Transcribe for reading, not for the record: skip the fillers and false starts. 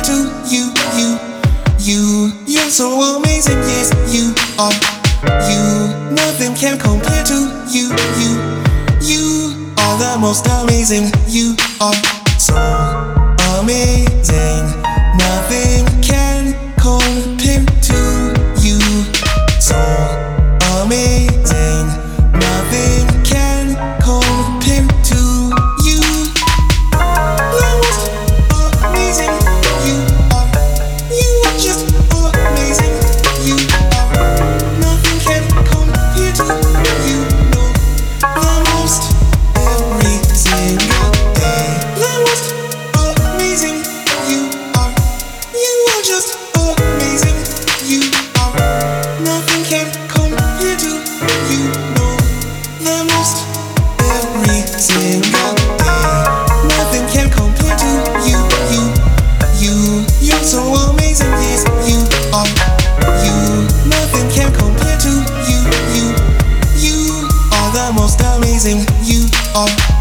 to you. You're so amazing, yes, you are. Nothing can compare to you. You are the most amazing. You are so amazing. Nothing can compare to you. So amazing. Nothing can compare to you. The most amazing. You are. You are just amazing. You are. Nothing can compare to you. No, the most every single day. The most amazing. You are. You are just amazing. You are. Nothing can compare to you. No, the most every single day. Nothing can compare to you. You're so amazing. Yes, you are. Nothing can compare to you. You are the most amazing. You are.